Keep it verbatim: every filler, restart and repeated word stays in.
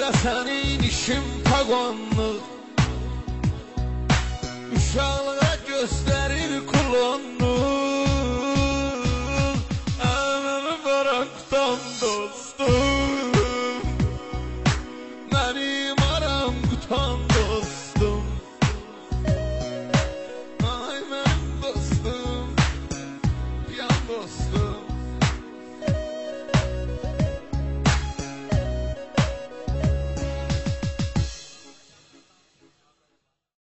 senin işin pagonluk, uşaqlığa göstərir kulonluq. Ənəni bıraktan dostum, mənim aram qutan